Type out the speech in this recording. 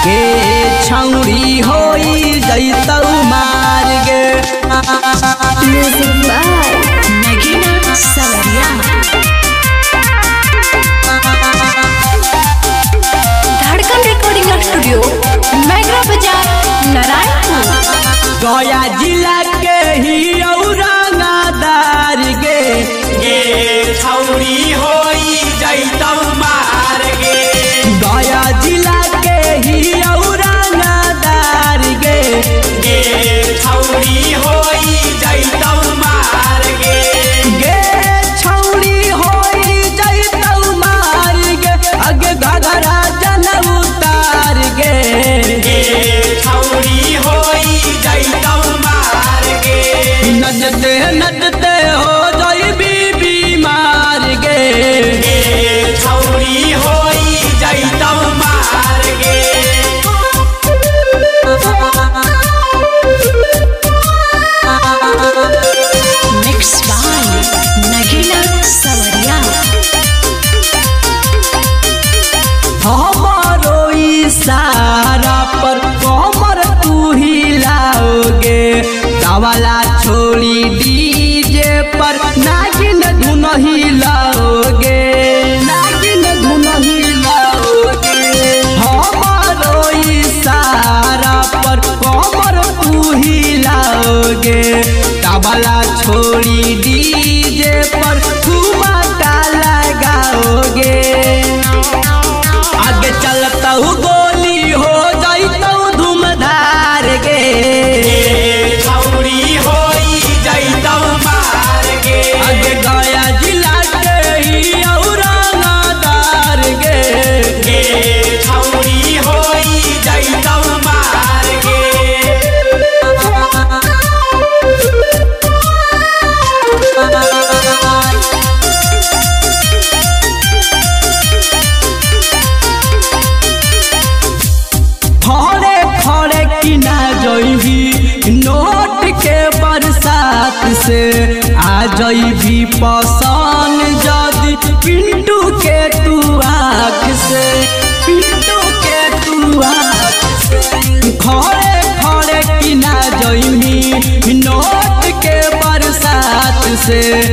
के छौरी होई जैतौ मार गे। म्यूजिक बाय नगीना सवरिया। धड़कन रिकॉर्डिंग स्टूडियो मैगरा बाजार नारायणपुर। गया जिला के ही औरंगादार गे छौरी होई जैतौ मार गे। गया जिला के ही औरंगादार गे छौरी होई जैतौ मार गे। गे छौरी होई जैतौ मार गे अगे घघरा जन उतार गे। छौरी होई जैतौ मार गे। नचते नचते हो जइबी बीमार गे। छौरी होई जैतौ मार गे। मिक्स बाय नगीना सवरिया। हमारो इशारा पर कमर तू हिलाओगे। गावाला छोड़ी डीजे पर नागिन धुन हिलाओगे। नागिन धुन हिलाओगे। हमारो इशारा पर कमर तू हिलाओगे। गावाला छोड़ी डीजे पर ठुमका लगाओगे। आगे चलता गोली हो जाइतौ धूमधार गे। छौरी होई जैतौ मार गे। आगे गया जिला के ही औरंगादार गे छौरी होई जैतौ मार गे। खड़े खड़े किना जइबी नोट के बरसात से। आ जइबी पसंद जदि पिंटू के तू आँख से। पिंटू के तू आँख से। खड़े खड़े किना जइबी नोट के बरसात से।